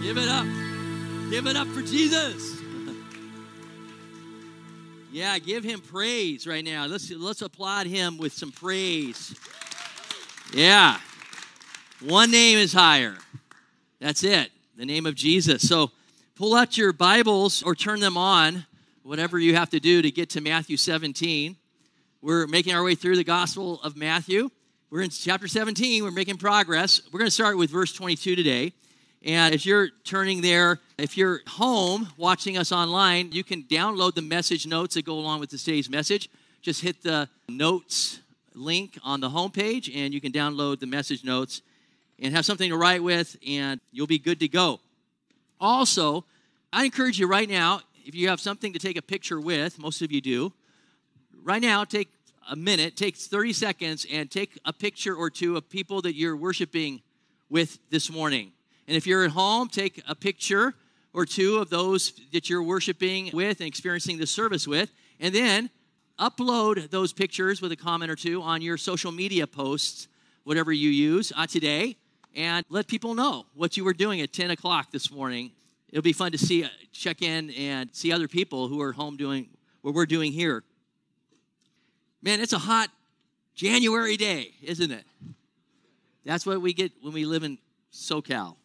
Give it up. Give it up for Jesus. Yeah, give him praise right now. Let's applaud him with some praise. Yeah. One name is higher. That's it. The name of Jesus. So pull out your Bibles or turn them on, whatever you have to do to get to Matthew 17. We're making our way through the Gospel of Matthew. We're in chapter 17. We're making progress. We're going to start with verse 22 today. And as you're turning there, if you're home watching us online, you can download the message notes that go along with today's message. Just hit the notes link on the homepage, and you can download the message notes and have something to write with, and you'll be good to go. Also, I encourage you right now, if you have something to take a picture with, most of you do, right now take a minute, take 30 seconds, and take a picture or two of people that you're worshiping with this morning. And if you're at home, take a picture or two of those that you're worshiping with and experiencing the service with, and then upload those pictures with a comment or two on your social media posts, whatever you use today, and let people know what you were doing at 10 o'clock this morning. It'll be fun to check in and see other people who are home doing what we're doing here. Man, it's a hot January day, isn't it? That's what we get when we live in SoCal.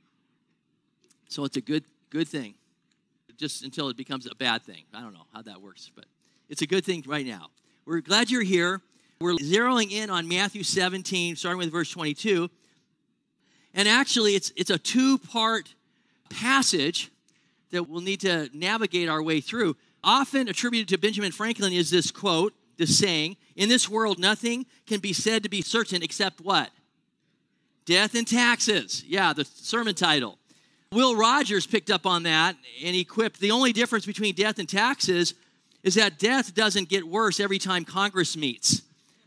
So it's a good thing, just until it becomes a bad thing. I don't know how that works, but it's a good thing right now. We're glad you're here. We're zeroing in on Matthew 17, starting with verse 22. And actually, it's a two-part passage that we'll need to navigate our way through. Often attributed to Benjamin Franklin is this quote, this saying, "In this world, nothing can be said to be certain except what? Death and taxes." Yeah, the sermon title. Will Rogers picked up on that and he quipped, "The only difference between death and taxes is that death doesn't get worse every time Congress meets."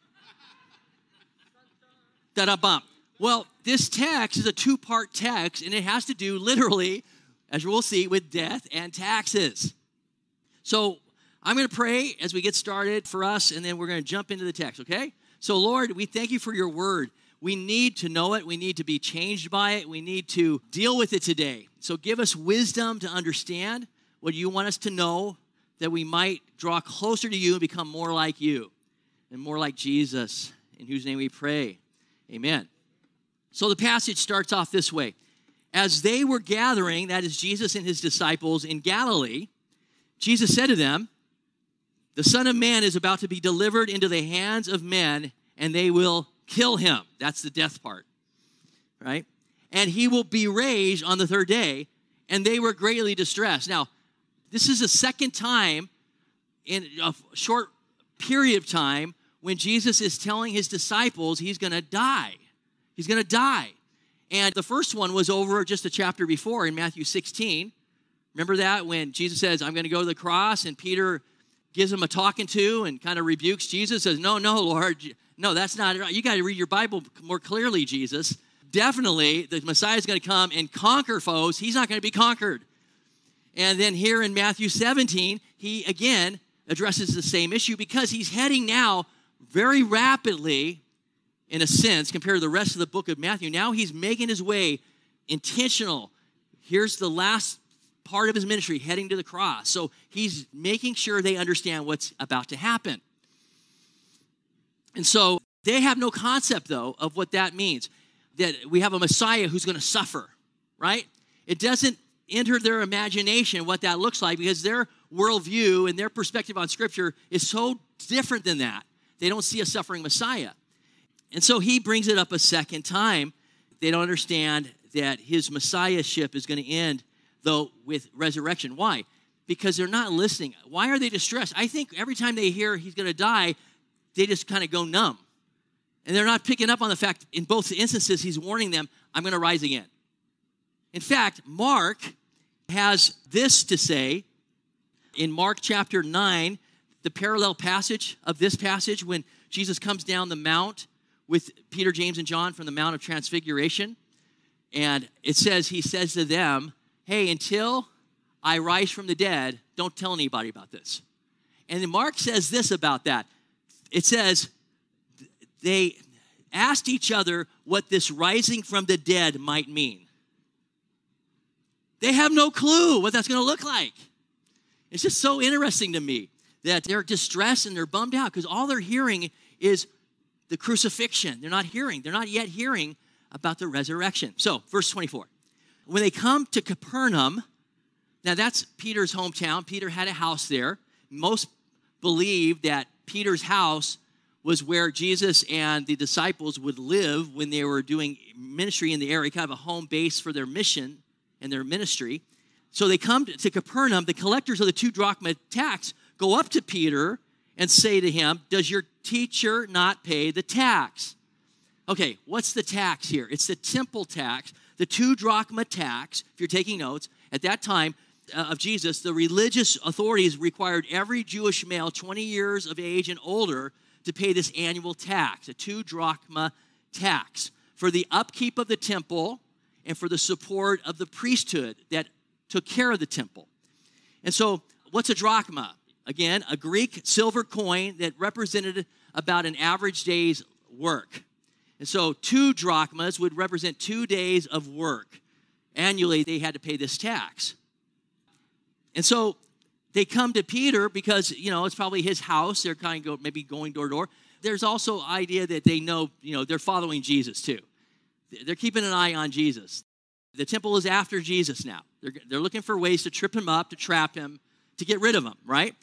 Da-da-bump. Well, this text is a two-part text, and it has to do literally, as we'll see, with death and taxes. So I'm going to pray as we get started for us, and then we're going to jump into the text, okay? So, Lord, we thank you for your word. We need to know it. We need to be changed by it. We need to deal with it today. So give us wisdom to understand what you want us to know, that we might draw closer to you and become more like you and more like Jesus, in whose name we pray. Amen. So the passage starts off this way. As they were gathering, that is Jesus and his disciples in Galilee, Jesus said to them, "The Son of Man is about to be delivered into the hands of men, and they will kill him." That's the death part, right? "And he will be raised on the third day." And they were greatly distressed. Now, this is the second time in a short period of time when Jesus is telling his disciples he's going to die. He's going to die. And the first one was over just a chapter before in Matthew 16. Remember that when Jesus says, "I'm going to go to the cross," and Peter gives him a talking to and kind of rebukes Jesus, says, no, Lord, no, that's not right. You got to read your Bible more clearly, Jesus. Definitely, the Messiah is going to come and conquer foes. He's not going to be conquered. And then here in Matthew 17, he again addresses the same issue because he's heading now very rapidly, in a sense, compared to the rest of the book of Matthew. Now he's making his way intentional. Here's the last part of his ministry, heading to the cross. So he's making sure they understand what's about to happen. And so they have no concept, though, of what that means, that we have a Messiah who's going to suffer, right? It doesn't enter their imagination what that looks like because their worldview and their perspective on Scripture is so different than that. They don't see a suffering Messiah. And so he brings it up a second time. They don't understand that his Messiahship is going to end, though, with resurrection. Why? Because they're not listening. Why are they distressed? I think every time they hear he's going to die, they just kind of go numb. And they're not picking up on the fact, in both instances, he's warning them, "I'm going to rise again." In fact, Mark has this to say in Mark chapter 9, the parallel passage of this passage, when Jesus comes down the mount with Peter, James, and John from the Mount of Transfiguration. And it says, he says to them, "Hey, until I rise from the dead, don't tell anybody about this." And then Mark says this about that. It says, they asked each other what this rising from the dead might mean. They have no clue what that's going to look like. It's just so interesting to me that they're distressed and they're bummed out because all they're hearing is the crucifixion. They're not yet hearing about the resurrection. So, verse 24. When they come to Capernaum, now that's Peter's hometown. Peter had a house there. Most believe that Peter's house was where Jesus and the disciples would live when they were doing ministry in the area, kind of a home base for their mission and their ministry. So they come to Capernaum. The collectors of the 2 drachma tax go up to Peter and say to him, does your teacher not pay the tax? Okay, what's the tax here? It's the temple tax, the 2 drachma tax. If you're taking notes, at that time of Jesus, the religious authorities required every Jewish male 20 years of age and older to pay this annual tax, a 2 drachma tax, for the upkeep of the temple and for the support of the priesthood that took care of the temple. And so, what's a drachma? Again, a Greek silver coin that represented about an average day's work. And so 2 drachmas would represent 2 days of work. Annually, they had to pay this tax. And so they come to Peter because, it's probably his house. They're kind of maybe going door to door. There's also idea that they know, they're following Jesus too. They're keeping an eye on Jesus. The temple is after Jesus now. They're looking for ways to trip him up, to trap him, to get rid of him, right?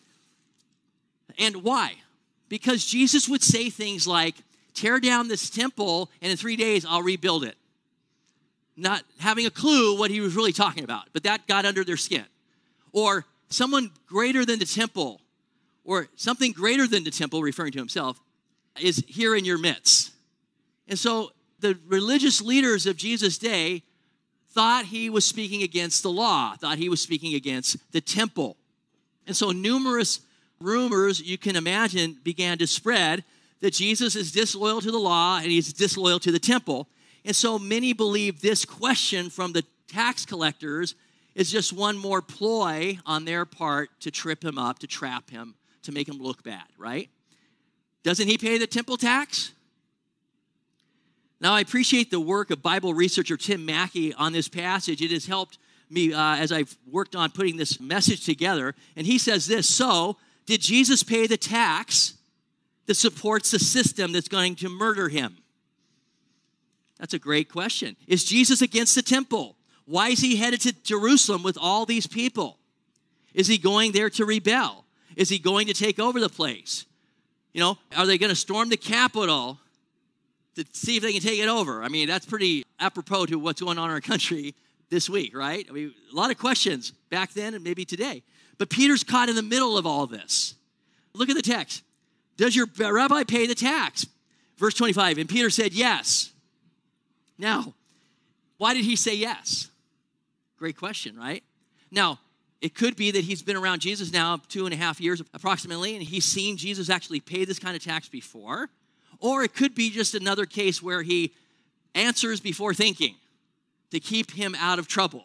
And why? Because Jesus would say things like, tear down this temple, and in 3 days, I'll rebuild it. Not having a clue what he was really talking about, but that got under their skin. Or someone greater than the temple, or something greater than the temple, referring to himself, is here in your midst. And so the religious leaders of Jesus' day thought he was speaking against the law, thought he was speaking against the temple. And so numerous rumors, you can imagine, began to spread that Jesus is disloyal to the law and he's disloyal to the temple. And so many believe this question from the tax collectors is just one more ploy on their part to trip him up, to trap him, to make him look bad, right? Doesn't he pay the temple tax? Now, I appreciate the work of Bible researcher Tim Mackey on this passage. It has helped me as I've worked on putting this message together. And he says this, so did Jesus pay the tax that supports the system that's going to murder him? That's a great question. Is Jesus against the temple? Why is he headed to Jerusalem with all these people? Is he going there to rebel? Is he going to take over the place? Are they going to storm the Capitol to see if they can take it over? I mean, that's pretty apropos to what's going on in our country this week, right? I mean, a lot of questions back then and maybe today. But Peter's caught in the middle of all this. Look at the text. Does your rabbi pay the tax? Verse 25, and Peter said yes. Now, why did he say yes? Great question, right? Now, it could be that he's been around Jesus now 2.5 years approximately, and he's seen Jesus actually pay this kind of tax before. Or it could be just another case where he answers before thinking to keep him out of trouble.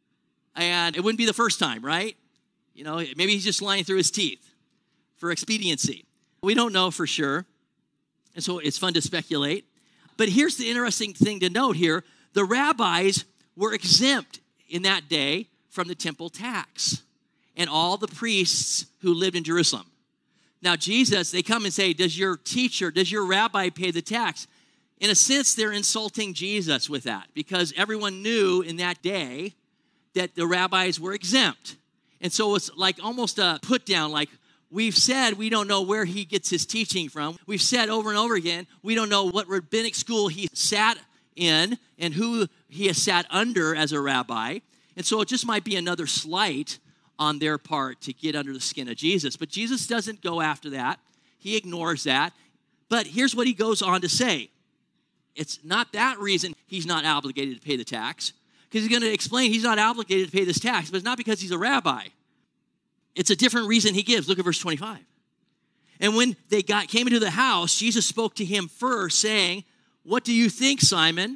And it wouldn't be the first time, right? Maybe he's just lying through his teeth for expediency. We don't know for sure. And so it's fun to speculate. But here's the interesting thing to note here. The rabbis were exempt in that day from the temple tax and all the priests who lived in Jerusalem. Now, Jesus, they come and say, does your rabbi pay the tax? In a sense, they're insulting Jesus with that because everyone knew in that day that the rabbis were exempt. And so it's like almost a put down, like we've said we don't know where he gets his teaching from. We've said over and over again, we don't know what rabbinic school he sat in and who he has sat under as a rabbi. And so it just might be another slight on their part to get under the skin of Jesus. But Jesus doesn't go after that. He ignores that. But here's what he goes on to say. It's not that reason he's not obligated to pay the tax, because he's going to explain he's not obligated to pay this tax, but it's not because he's a rabbi. It's a different reason he gives. Look at verse 25. And when they came into the house, Jesus spoke to him first, saying, what do you think, Simon?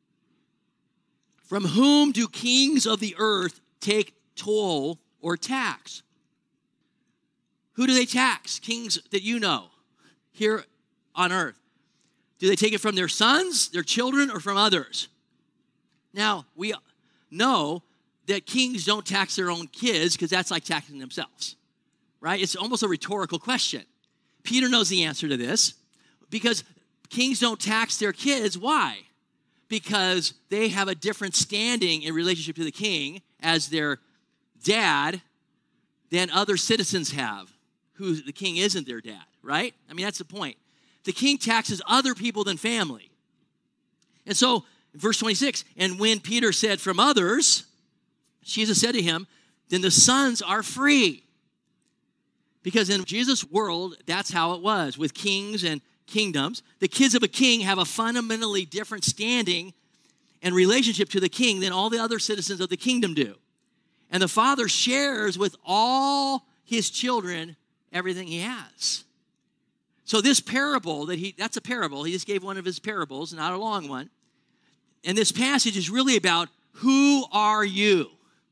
From whom do kings of the earth take toll or tax? Who do they tax? Kings that you know here on earth. Do they take it from their sons, their children, or from others? Now, we know that kings don't tax their own kids because that's like taxing themselves, right? It's almost a rhetorical question. Peter knows the answer to this because kings don't tax their kids. Why? Because they have a different standing in relationship to the king as their dad than other citizens have, who the king isn't their dad, right? I mean, that's the point. The king taxes other people than family. And so, verse 26, and when Peter said from others, Jesus said to him, then the sons are free. Because in Jesus' world, that's how it was with kings and kingdoms. The kids of a king have a fundamentally different standing and relationship to the king than all the other citizens of the kingdom do. And the father shares with all his children everything he has. So this parable, that's a parable. He just gave one of his parables, not a long one. And this passage is really about who are you?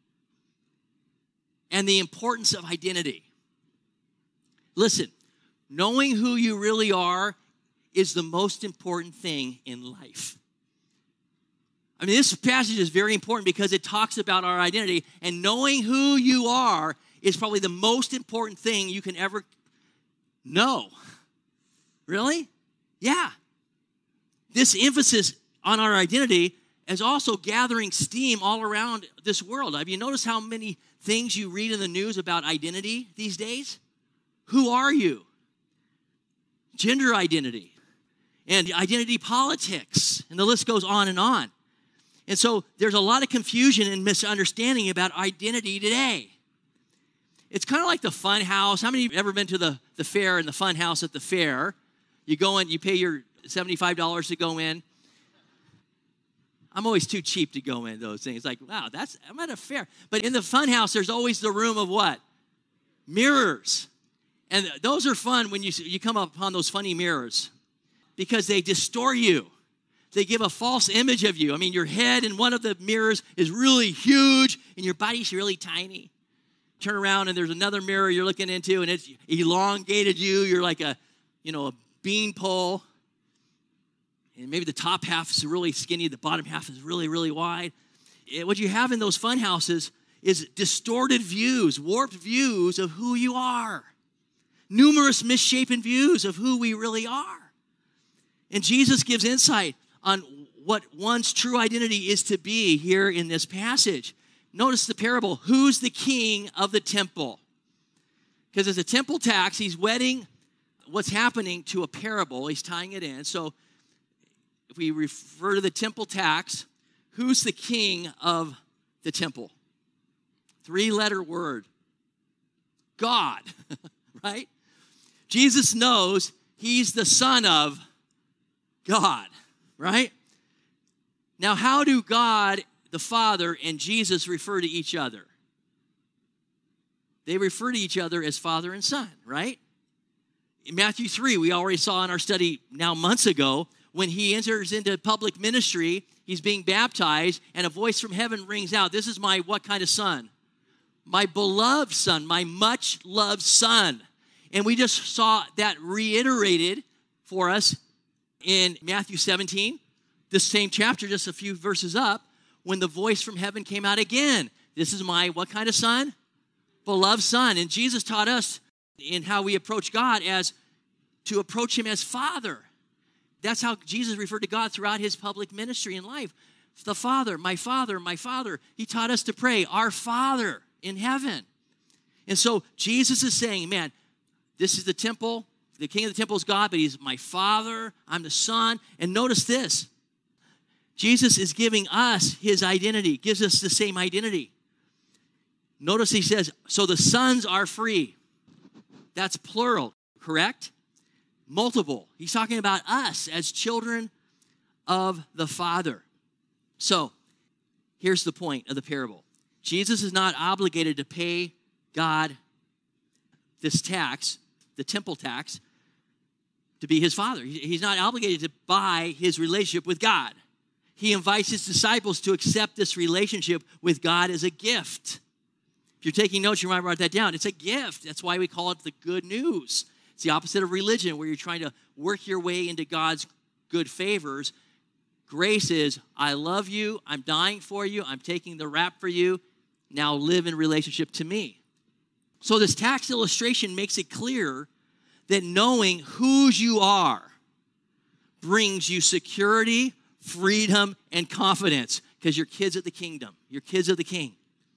And the importance of identity. Listen, knowing who you really are is the most important thing in life. I mean, this passage is very important because it talks about our identity, and knowing who you are is probably the most important thing you can ever know. Really? Yeah. This emphasis on our identity is also gathering steam all around this world. Have you noticed how many things you read in the news about identity these days? Who are you? Gender identity and identity politics, and the list goes on and on. And so there's a lot of confusion and misunderstanding about identity today. It's kind of like the fun house. How many of you have ever been to the fair and the fun house at the fair? You go in, you pay your $75 to go in. I'm always too cheap to go in those things. Like, wow, I'm at a fair. But in the fun house, there's always the room of what? Mirrors. And those are fun when you come upon those funny mirrors because they distort you. They give a false image of you. I mean, your head in one of the mirrors is really huge and your body's really tiny. Turn around and there's another mirror you're looking into and it's elongated you. You're like a beanpole. And maybe the top half is really skinny, the bottom half is really, really wide. What you have in those fun houses is distorted views, warped views of who you are. Numerous misshapen views of who we really are. And Jesus gives insight on what one's true identity is to be here in this passage. Notice the parable. Who's the king of the temple? Because as a temple tax, he's wedding what's happening to a parable. He's tying it in. So if we refer to the temple tax, who's the king of the temple? 3-letter word. God, right? Jesus knows he's the Son of God, right? Now, how do God, the Father, and Jesus refer to each other? They refer to each other as Father and Son, right? In Matthew 3, we already saw in our study now months ago, when he enters into public ministry, he's being baptized, and a voice from heaven rings out, this is my what kind of son? My beloved son, my much-loved son. And we just saw that reiterated for us in Matthew 17, this same chapter, just a few verses up, when the voice from heaven came out again. This is my what kind of son? Beloved son. And Jesus taught us in how we approach God as to approach him as Father. That's how Jesus referred to God throughout his public ministry and life. The Father, my Father, my Father. He taught us to pray, our Father in heaven. And so Jesus is saying, man, this is the temple. The king of the temple is God, but he's my Father. I'm the Son. And notice this. Jesus is giving us his identity, gives us the same identity. Notice he says, so the sons are free. That's plural, correct? Multiple. He's talking about us as children of the Father. So, here's the point of the parable. Jesus is not obligated to pay God this tax, the temple tax, to be his father. He's not obligated to buy his relationship with God. He invites his disciples to accept this relationship with God as a gift. If you're taking notes, you might write that down. It's a gift. That's why we call it the good news. It's the opposite of religion, where you're trying to work your way into God's good favors. Grace is, I love you, I'm dying for you, I'm taking the rap for you, now live in relationship to me. So this tax illustration makes it clear that knowing whose you are brings you security, freedom, and confidence because you're kids of the kingdom. You're kids of the king.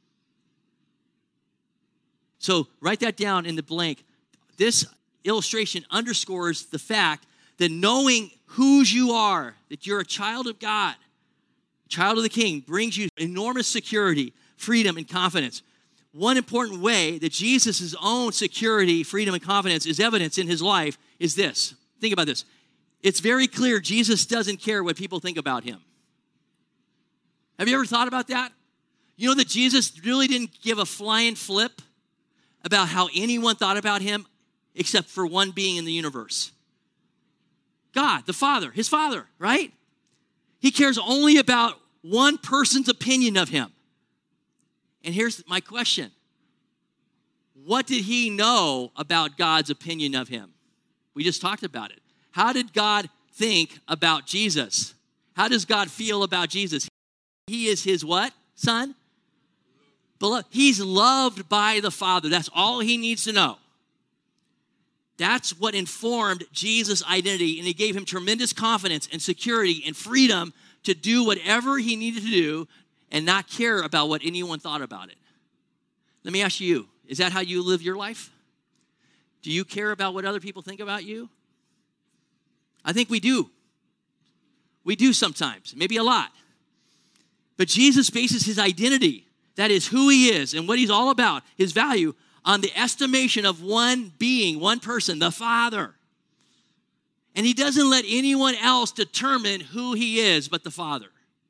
So write that down in the blank. This illustration underscores the fact that knowing whose you are, that you're a child of God, child of the king, brings you enormous security, freedom, and confidence. One important way that Jesus' own security, freedom, and confidence is evidenced in his life is this. Think about this. It's very clear Jesus doesn't care what people think about him. Have you ever thought about that? You know that Jesus really didn't give a flying flip about how anyone thought about him except for one being in the universe. God, the Father, his Father, right? He cares only about one person's opinion of him. And here's my question. What did he know about God's opinion of him? We just talked about it. How did God think about Jesus? How does God feel about Jesus? He is his what? Son? Beloved. He's loved by the Father. That's all he needs to know. That's what informed Jesus' identity, and it gave him tremendous confidence and security and freedom to do whatever he needed to do and not care about what anyone thought about it. Let me ask you, is that how you live your life? Do you care about what other people think about you? I think we do. We do sometimes, maybe a lot. But Jesus bases his identity, that is who he is and what he's all about, his value, on the estimation of one being, one person, the Father. And he doesn't let anyone else determine who he is but the Father.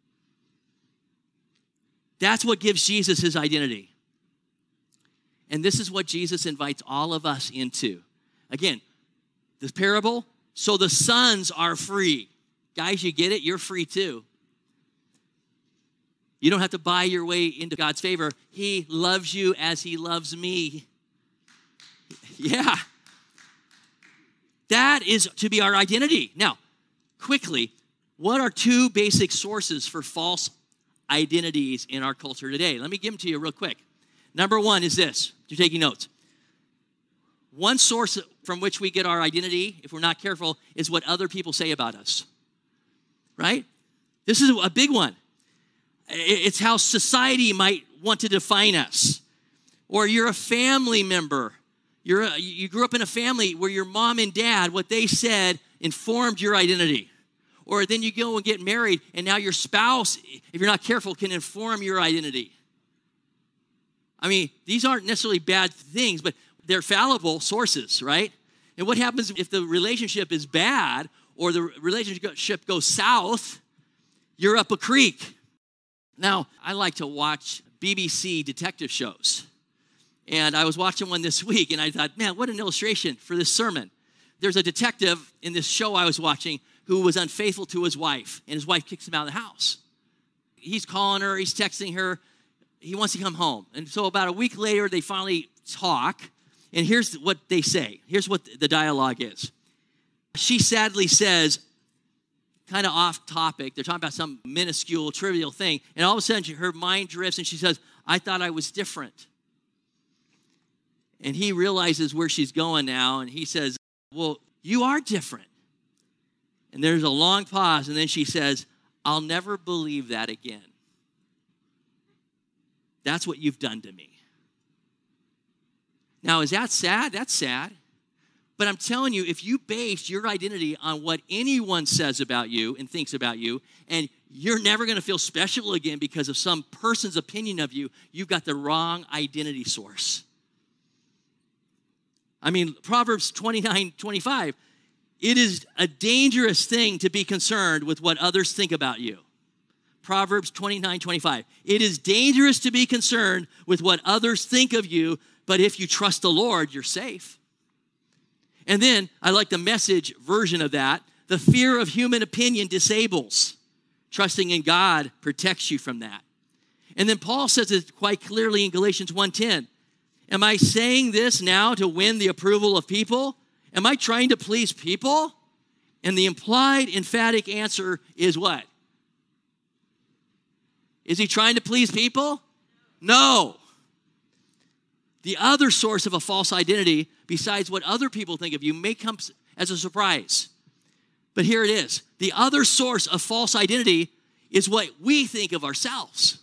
That's what gives Jesus his identity. And this is what Jesus invites all of us into. Again, this parable, so the sons are free. Guys, you get it? You're free too. You don't have to buy your way into God's favor. He loves you as he loves me. Yeah. That is to be our identity. Now, quickly, what are two basic sources for false identities in our culture today? Let me give them to you real quick. Number one is this. You're taking notes. One source from which we get our identity, if we're not careful, is what other people say about us. Right? This is a big one. It's how society might want to define us. Or you're a family member. You grew up in a family where your mom and dad, what they said, informed your identity. Or then you go and get married, and now your spouse, if you're not careful, can inform your identity. I mean, these aren't necessarily bad things, but they're fallible sources, right? And what happens if the relationship is bad or the relationship goes south? You're up a creek. Now, I like to watch BBC detective shows. And I was watching one this week, and I thought, man, what an illustration for this sermon. There's a detective in this show I was watching who was unfaithful to his wife, and his wife kicks him out of the house. He's calling her, he's texting her, he wants to come home. And so about a week later, they finally talk, and here's what they say. Here's what the dialogue is. She sadly says, kind of off topic, they're talking about some minuscule, trivial thing, and all of a sudden her mind drifts, and she says, I thought I was different. And he realizes where she's going now, and he says, well, you are different. And there's a long pause, and then she says, I'll never believe that again. That's what you've done to me. Now, is that sad? That's sad. But I'm telling you, if you base your identity on what anyone says about you and thinks about you, and you're never going to feel special again because of some person's opinion of you, you've got the wrong identity source. I mean, Proverbs 29:25, it is a dangerous thing to be concerned with what others think about you. Proverbs 29:25, it is dangerous to be concerned with what others think of you, but if you trust the Lord, you're safe. And then, I like the Message version of that, the fear of human opinion disables. Trusting in God protects you from that. And then Paul says it quite clearly in Galatians 1:10. Am I saying this now to win the approval of people? Am I trying to please people? And the implied emphatic answer is what? Is he trying to please people? No. The other source of a false identity, besides what other people think of you, may come as a surprise. But here it is. The other source of false identity is what we think of ourselves.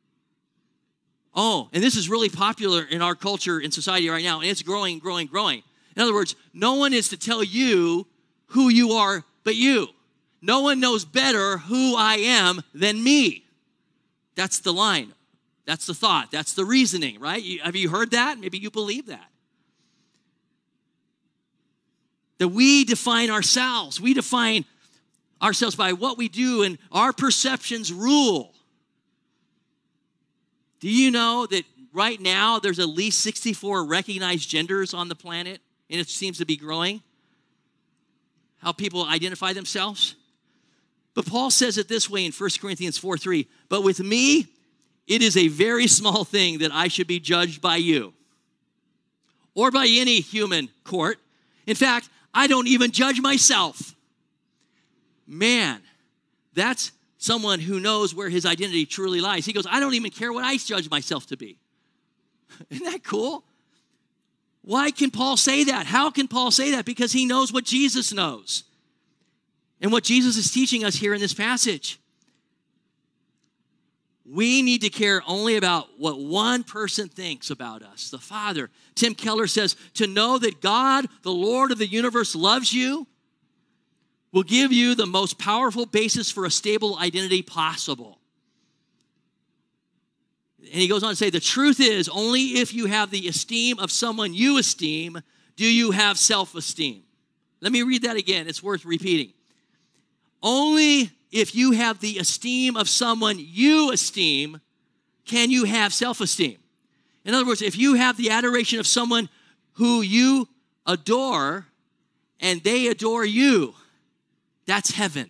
Oh, and this is really popular in our culture and society right now, and it's growing, growing, growing. In other words, no one is to tell you who you are but you. No one knows better who I am than me. That's the line. That's the thought. That's the reasoning, right? Have you heard that? Maybe you believe that. That we define ourselves. We define ourselves by what we do, and our perceptions rule. Do you know that right now there's at least 64 recognized genders on the planet, and it seems to be growing? How people identify themselves? But Paul says it this way in 1 Corinthians 4:3. But with me, it is a very small thing that I should be judged by you or by any human court. In fact, I don't even judge myself. Man, that's someone who knows where his identity truly lies. He goes, I don't even care what I judge myself to be. Isn't that cool? Why can Paul say that? How can Paul say that? Because he knows what Jesus knows and what Jesus is teaching us here in this passage. We need to care only about what one person thinks about us, the Father. Tim Keller says, to know that God, the Lord of the universe, loves you will give you the most powerful basis for a stable identity possible. And he goes on to say, the truth is, only if you have the esteem of someone you esteem, do you have self-esteem. Let me read that again. It's worth repeating. Only if you have the esteem of someone you esteem, can you have self-esteem. In other words, if you have the adoration of someone who you adore and they adore you, that's heaven.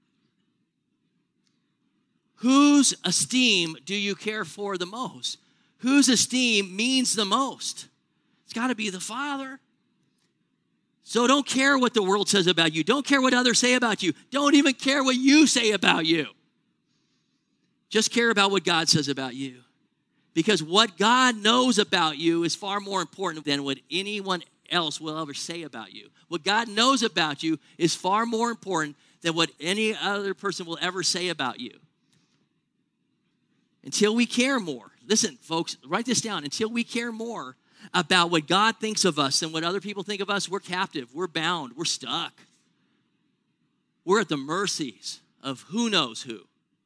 Whose esteem do you care for the most? Whose esteem means the most? It's got to be the Father. So don't care what the world says about you. Don't care what others say about you. Don't even care what you say about you. Just care about what God says about you. Because what God knows about you is far more important than what anyone else will ever say about you. What God knows about you is far more important than what any other person will ever say about you. Until we care more, listen, folks, write this down. Until we care more about what God thinks of us than what other people think of us, we're captive, we're bound, we're stuck. We're at the mercies of who knows who.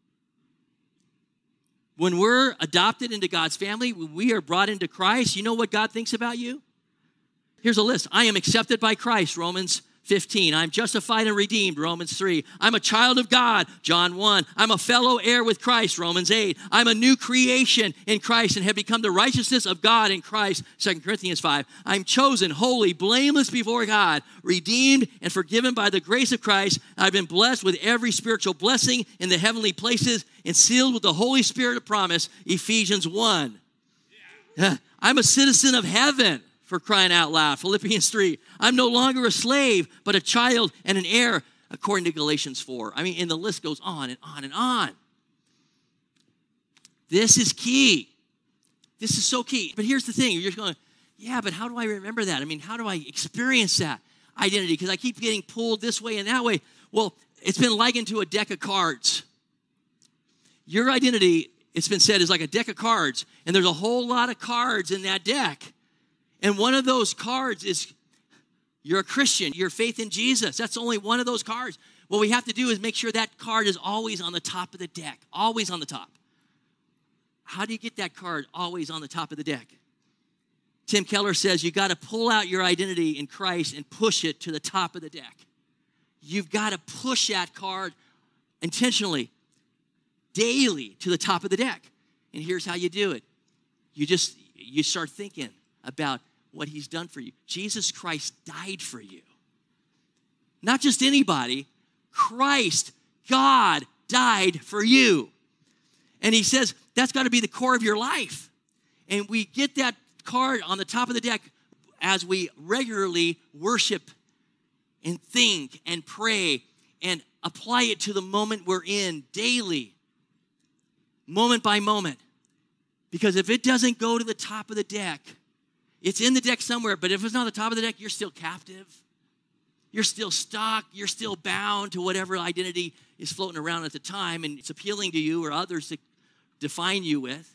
When we're adopted into God's family, when we are brought into Christ, you know what God thinks about you? Here's a list. I am accepted by Christ, Romans 15. I'm justified and redeemed, Romans 3. I'm a child of God, John 1. I'm a fellow heir with Christ, Romans 8. I'm a new creation in Christ and have become the righteousness of God in Christ, 2 Corinthians 5. I'm chosen, holy, blameless before God, redeemed and forgiven by the grace of Christ. I've been blessed with every spiritual blessing in the heavenly places and sealed with the Holy Spirit of promise, Ephesians 1. I'm a citizen of heaven. For crying out loud, Philippians 3. I'm no longer a slave, but a child and an heir, according to Galatians 4. I mean, and the list goes on and on and on. This is key. This is so key. But here's the thing. You're just going, yeah, but how do I remember that? I mean, how do I experience that identity? Because I keep getting pulled this way and that way. Well, it's been likened to a deck of cards. Your identity, it's been said, is like a deck of cards. And there's a whole lot of cards in that deck. And one of those cards is you're a Christian, your faith in Jesus. That's only one of those cards. What we have to do is make sure that card is always on the top of the deck, always on the top. How do you get that card always on the top of the deck? Tim Keller says you got to pull out your identity in Christ and push it to the top of the deck. You've got to push that card intentionally, daily to the top of the deck. And here's how you do it. You start thinking about what he's done for you. Jesus Christ died for you. Not just anybody. Christ, God, died for you. And he says that's got to be the core of your life. And we get that card on the top of the deck as we regularly worship and think and pray and apply it to the moment we're in daily, moment by moment. Because if it doesn't go to the top of the deck, it's in the deck somewhere, but if it's not on the top of the deck, you're still captive. You're still stuck. You're still bound to whatever identity is floating around at the time, and it's appealing to you or others to define you with.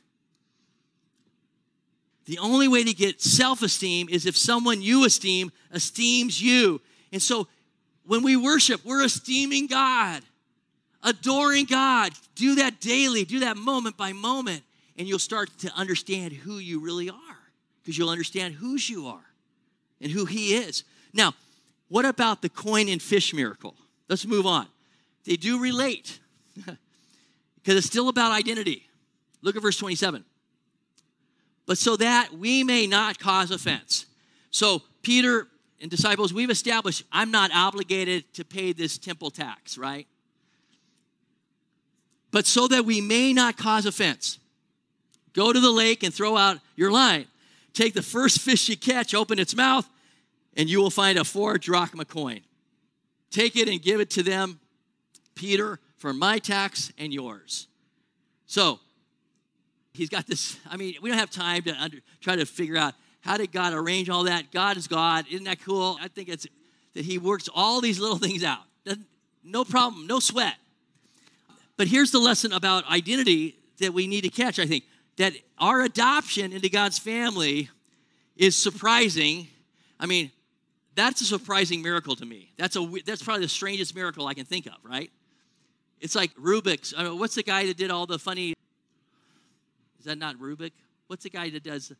The only way to get self-esteem is if someone you esteem esteems you. And so when we worship, we're esteeming God, adoring God. Do that daily. Do that moment by moment, and you'll start to understand who you really are, because you'll understand whose you are and who he is. Now, what about the coin and fish miracle? Let's move on. They do relate because it's still about identity. Look at verse 27. But so that we may not cause offense. So Peter and disciples, we've established I'm not obligated to pay this temple tax, right? But so that we may not cause offense, go to the lake and throw out your line. Take the first fish you catch, open its mouth, and you will find a 4 drachma coin. Take it and give it to them, Peter, for my tax and yours. So, he's got this, we don't have time to try to figure out how did God arrange all that. God is God. Isn't that cool? I think it's that he works all these little things out. No problem, no sweat. But here's the lesson about identity that we need to catch, I think. That our adoption into God's family is surprising. That's a surprising miracle to me. That's probably the strangest miracle I can think of, right? It's like Rubik's. What's the guy that did all the funny? Is that not Rubik? What's the guy that does?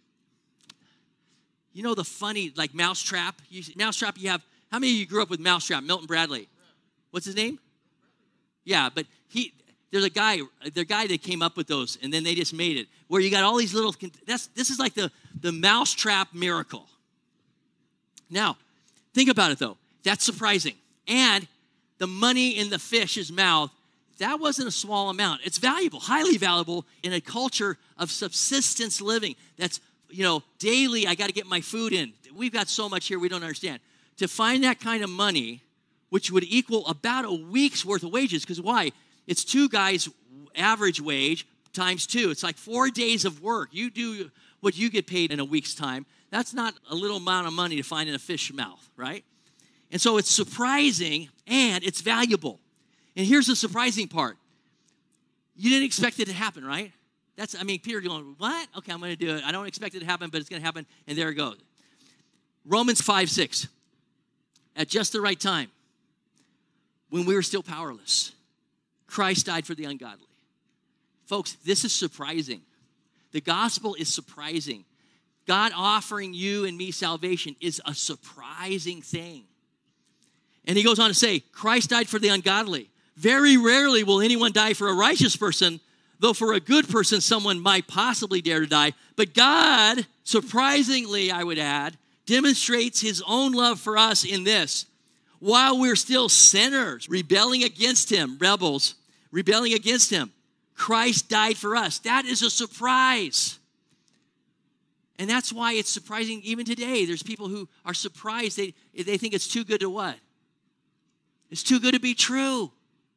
The funny, like Mousetrap. Mousetrap, you have, how many of you grew up with Mousetrap? Milton Bradley. What's his name? Yeah, but there's a guy that came up with those, and then they just made it, where you got all these little, this is like the Mousetrap miracle. Now, think about it, though. That's surprising. And the money in the fish's mouth, that wasn't a small amount. It's valuable, highly valuable in a culture of subsistence living. That's, daily I got to get my food in. We've got so much here we don't understand. To find that kind of money, which would equal about a week's worth of wages, because why? It's 2 guys' average wage times 2. It's like 4 days of work. You do what you get paid in a week's time. That's not a little amount of money to find in a fish's mouth, right? And so it's surprising and it's valuable. And here's the surprising part. You didn't expect it to happen, right? Peter going, what? Okay, I'm going to do it. I don't expect it to happen, but it's going to happen, and there it goes. Romans 5:6. At just the right time, when we were still powerless, Christ died for the ungodly. Folks, this is surprising. The gospel is surprising. God offering you and me salvation is a surprising thing. And he goes on to say, Christ died for the ungodly. Very rarely will anyone die for a righteous person, though for a good person someone might possibly dare to die. But God, surprisingly, I would add, demonstrates his own love for us in this. While we're still sinners, rebelling against him, rebels, rebelling against him, Christ died for us. That is a surprise. And that's why it's surprising even today. There's people who are surprised. They think it's too good to what? It's too good to be true.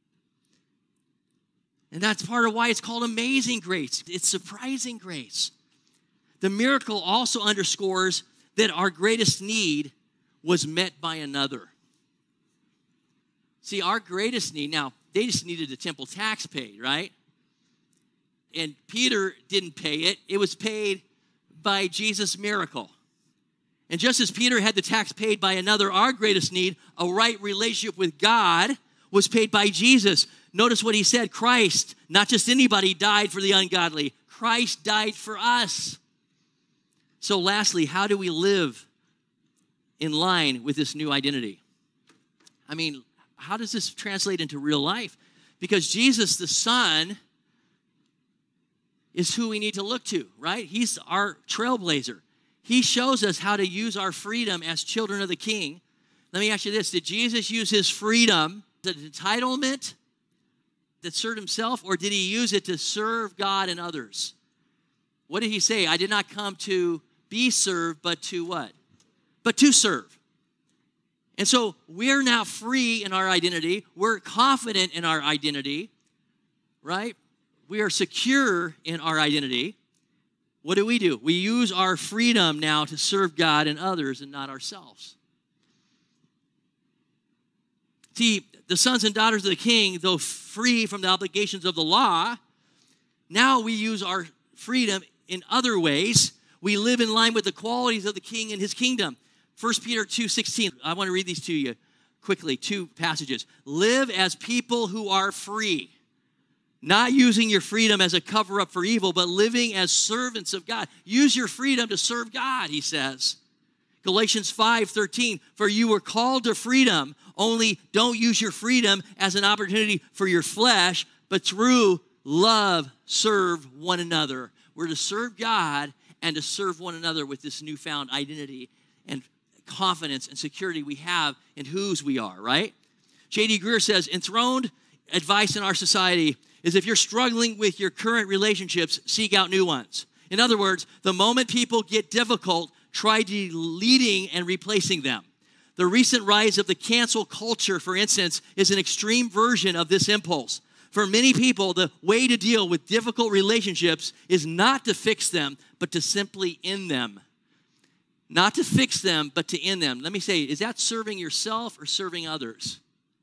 And that's part of why it's called amazing grace. It's surprising grace. The miracle also underscores that our greatest need was met by another. See, our greatest need, now, they just needed the temple tax paid, right? And Peter didn't pay it. It was paid by Jesus' miracle. And just as Peter had the tax paid by another, our greatest need, a right relationship with God, was paid by Jesus. Notice what he said, Christ, not just anybody, died for the ungodly. Christ died for us. So lastly, how do we live in line with this new identity? How does this translate into real life? Because Jesus, the Son, is who we need to look to, right? He's our trailblazer. He shows us how to use our freedom as children of the King. Let me ask you this. Did Jesus use his freedom as an entitlement that served himself, or did he use it to serve God and others? What did he say? I did not come to be served, but to what? But to serve. And so we're now free in our identity. We're confident in our identity, right? We are secure in our identity. what do? We use our freedom now to serve God and others and not ourselves. See, the sons and daughters of the King, though free from the obligations of the law, now we use our freedom in other ways. We live in line with the qualities of the King and his kingdom. 1 Peter 2:16. I want to read these to you quickly, 2 passages. Live as people who are free, not using your freedom as a cover-up for evil, but living as servants of God. Use your freedom to serve God, he says. Galatians 5:13. For you were called to freedom, only don't use your freedom as an opportunity for your flesh, but through love, serve one another. We're to serve God and to serve one another with this newfound identity and confidence and security we have in whose we are, right? J.D. Greear says, enthroned advice in our society is if you're struggling with your current relationships, seek out new ones. In other words, the moment people get difficult, try deleting and replacing them. The recent rise of the cancel culture, for instance, is an extreme version of this impulse. For many people, the way to deal with difficult relationships is not to fix them, but to simply end them. Not to fix them, but to end them. Let me say, is that serving yourself or serving others?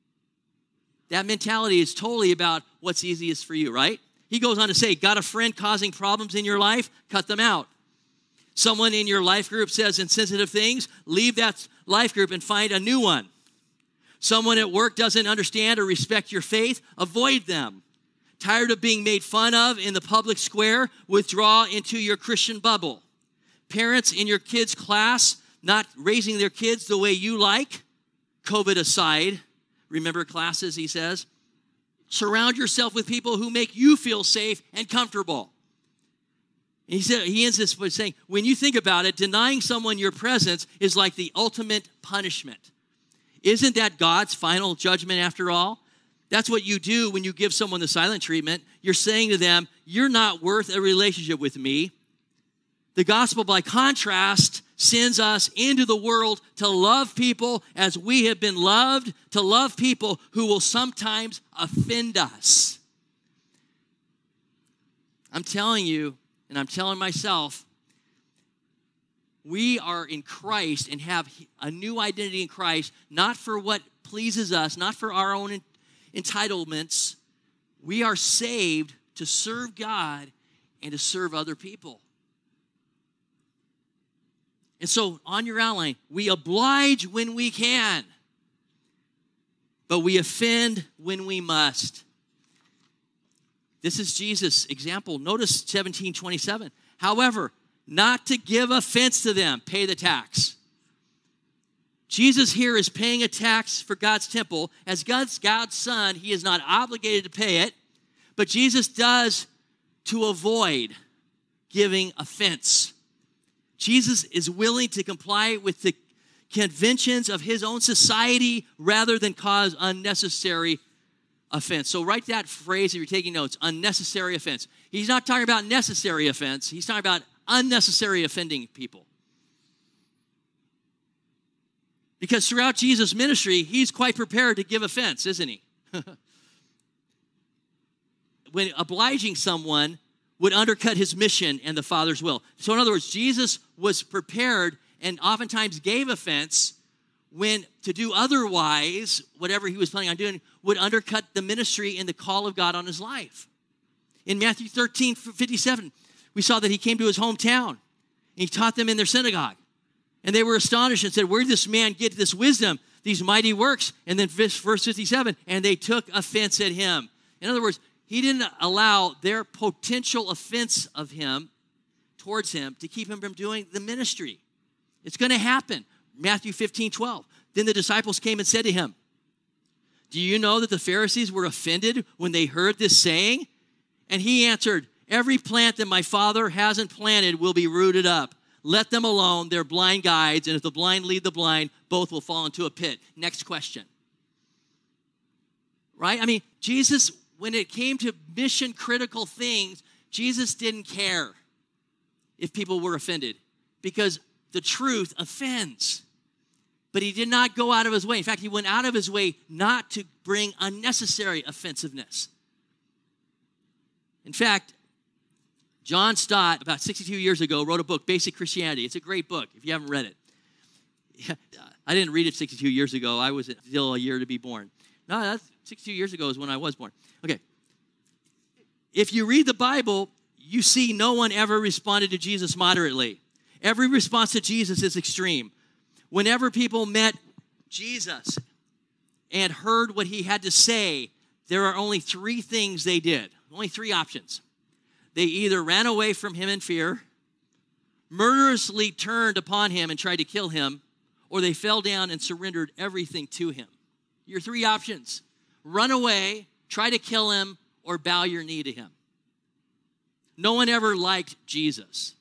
That mentality is totally about what's easiest for you, right? He goes on to say, got a friend causing problems in your life? Cut them out. Someone in your life group says insensitive things? Leave that life group and find a new one. Someone at work doesn't understand or respect your faith? Avoid them. Tired of being made fun of in the public square? Withdraw into your Christian bubble. Parents in your kids' class not raising their kids the way you like? COVID aside, remember classes, he says. Surround yourself with people who make you feel safe and comfortable. And he ends this by saying, when you think about it, denying someone your presence is like the ultimate punishment. Isn't that God's final judgment after all? That's what you do when you give someone the silent treatment. You're saying to them, you're not worth a relationship with me. The gospel, by contrast, sends us into the world to love people as we have been loved, to love people who will sometimes offend us. I'm telling you, and I'm telling myself, we are in Christ and have a new identity in Christ, not for what pleases us, not for our own entitlements. We are saved to serve God and to serve other people. And so on your outline, we oblige when we can, but we offend when we must. This is Jesus' example. Notice 17:27. However, not to give offense to them, pay the tax. Jesus here is paying a tax for God's temple. As God's son, he is not obligated to pay it, but Jesus does to avoid giving offense. Jesus is willing to comply with the conventions of his own society rather than cause unnecessary offense. So write that phrase if you're taking notes, unnecessary offense. He's not talking about necessary offense. He's talking about unnecessary offending people. Because throughout Jesus' ministry, he's quite prepared to give offense, isn't he? When obliging someone would undercut his mission and the Father's will. So in other words, Jesus was prepared and oftentimes gave offense when to do otherwise, whatever he was planning on doing, would undercut the ministry and the call of God on his life. In Matthew 13:57, we saw that he came to his hometown and he taught them in their synagogue. And they were astonished and said, where did this man get this wisdom, these mighty works? And then verse 57, and they took offense at him. In other words, he didn't allow their potential offense of him towards him to keep him from doing the ministry. It's going to happen. Matthew 15:12. Then the disciples came and said to him, do you know that the Pharisees were offended when they heard this saying? And he answered, every plant that my Father hasn't planted will be rooted up. Let them alone. They're blind guides, and if the blind lead the blind, both will fall into a pit. Next question. Right? I mean, Jesus, when it came to mission-critical things, Jesus didn't care if people were offended because the truth offends. But he did not go out of his way. In fact, he went out of his way not to bring unnecessary offensiveness. In fact, John Stott, about 62 years ago, wrote a book, Basic Christianity. It's a great book if you haven't read it. I didn't read it 62 years ago. I was still a year to be born. No, that's 62 years ago is when I was born. Okay. If you read the Bible, you see no one ever responded to Jesus moderately. Every response to Jesus is extreme. Whenever people met Jesus and heard what he had to say, there are only three things they did, only three options. They either ran away from him in fear, murderously turned upon him and tried to kill him, or they fell down and surrendered everything to him. Your three options: run away, try to kill him, or bow your knee to him. No one ever liked Jesus.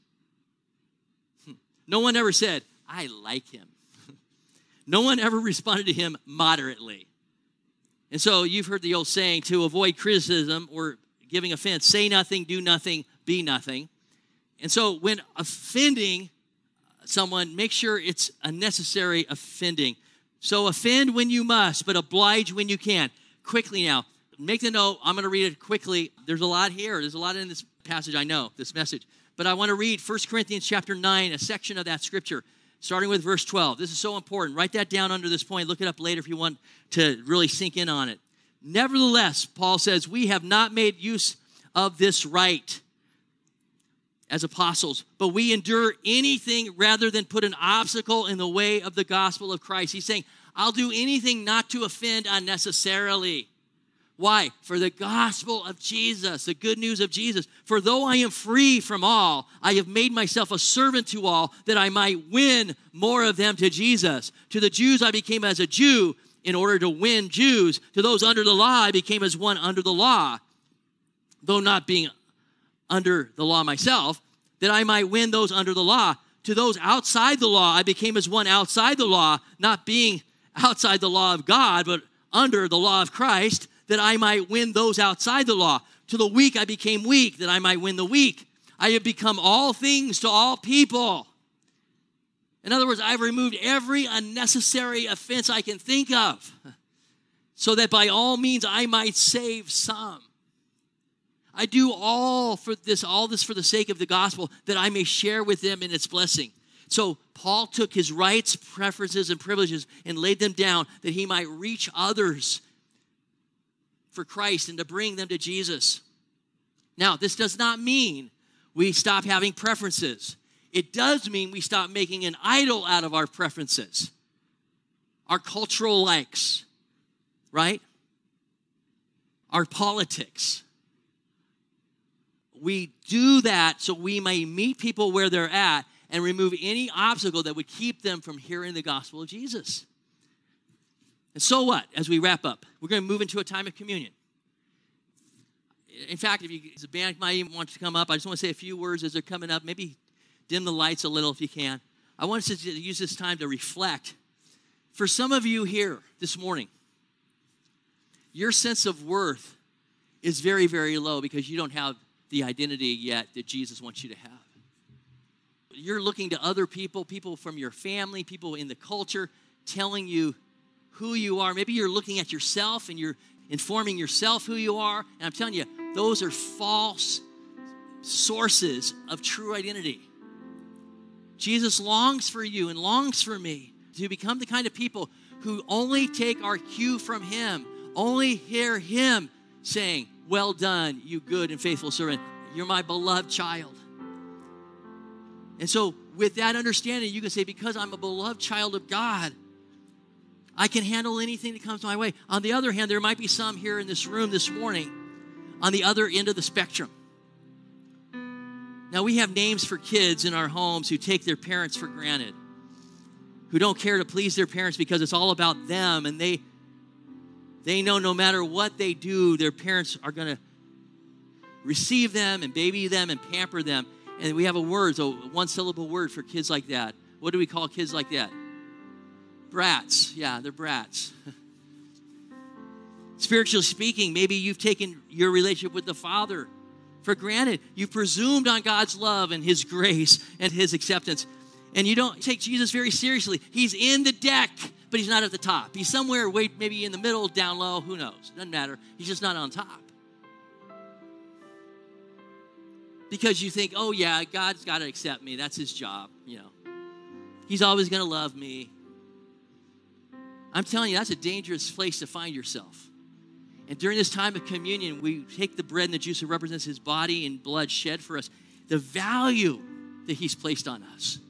No one ever said, I like him. No one ever responded to him moderately. And so you've heard the old saying, to avoid criticism or giving offense, say nothing, do nothing, be nothing. And so when offending someone, make sure it's a necessary offending. So offend when you must, but oblige when you can. Quickly now, make the note. I'm going to read it quickly. There's a lot here. There's a lot in this passage, I know, this message. But I want to read 1 Corinthians chapter 9, a section of that scripture, starting with verse 12. This is so important. Write that down under this point. Look it up later if you want to really sink in on it. Nevertheless, Paul says, we have not made use of this right as apostles, but we endure anything rather than put an obstacle in the way of the gospel of Christ. He's saying, I'll do anything not to offend unnecessarily. Why? For the gospel of Jesus, the good news of Jesus. For though I am free from all, I have made myself a servant to all, that I might win more of them to Jesus. To the Jews I became as a Jew in order to win Jews. To those under the law I became as one under the law, though not being under the law myself, that I might win those under the law. To those outside the law I became as one outside the law, not being outside the law of God, but under the law of Christ, that I might win those outside the law. To the weak I became weak, that I might win the weak. I have become all things to all people. In other words, I've removed every unnecessary offense I can think of, so that by all means I might save some. I do all this for the sake of the gospel, that I may share with them in its blessing. So Paul took his rights, preferences, and privileges and laid them down that he might reach others for Christ and to bring them to Jesus. Now, this does not mean we stop having preferences. It does mean we stop making an idol out of our preferences, our cultural likes, right? Our politics. We do that so we may meet people where they're at and remove any obstacle that would keep them from hearing the gospel of Jesus. And so what? As we wrap up, we're going to move into a time of communion. In fact, if the band might even want to come up, I just want to say a few words as they're coming up. Maybe dim the lights a little if you can. I want us to use this time to reflect. For some of you here this morning, your sense of worth is very, very low because you don't have the identity yet that Jesus wants you to have. You're looking to other people, people from your family, people in the culture, telling you who you are. Maybe you're looking at yourself and you're informing yourself who you are. And I'm telling you, those are false sources of true identity. Jesus longs for you and longs for me to become the kind of people who only take our cue from him, only hear him saying, well done, you good and faithful servant. You're my beloved child. And so with that understanding, you can say, because I'm a beloved child of God, I can handle anything that comes my way. On the other hand, there might be some here in this room this morning on the other end of the spectrum. Now, we have names for kids in our homes who take their parents for granted, who don't care to please their parents because it's all about them, and they know no matter what they do, their parents are going to receive them and baby them and pamper them. And we have a word, so one-syllable word for kids like that. What do we call kids like that? Brats. Yeah, they're brats. Spiritually speaking, maybe you've taken your relationship with the Father for granted. You've presumed on God's love and his grace and his acceptance. And you don't take Jesus very seriously. He's in the deck, but he's not at the top. He's somewhere maybe in the middle, down low, who knows? Doesn't matter. He's just not on top. because you think, oh yeah, God's got to accept me. That's his job, He's always going to love me. I'm telling you, that's a dangerous place to find yourself. And during this time of communion, we take the bread and the juice that represents his body and blood shed for us, the value that he's placed on us.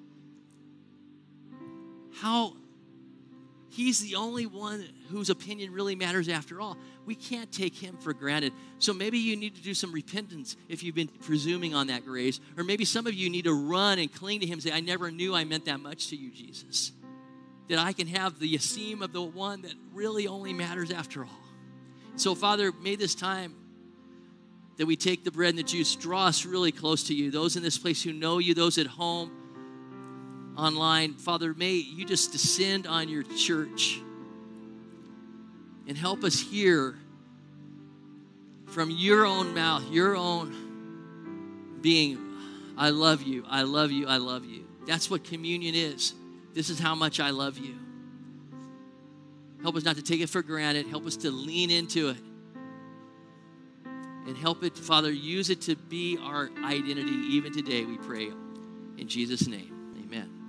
How he's the only one whose opinion really matters after all. We can't take him for granted. So maybe you need to do some repentance if you've been presuming on that grace. Or maybe some of you need to run and cling to him and say, I never knew I meant that much to you, Jesus. That I can have the esteem of the one that really only matters after all. So, Father, may this time that we take the bread and the juice draw us really close to you. Those in this place who know you, those at home, online, Father, may you just descend on your church and help us hear from your own mouth, your own being, I love you, I love you, I love you. That's what communion is. This is how much I love you. Help us not to take it for granted. Help us to lean into it. And help it, Father, use it to be our identity even today, we pray. In Jesus' name, amen.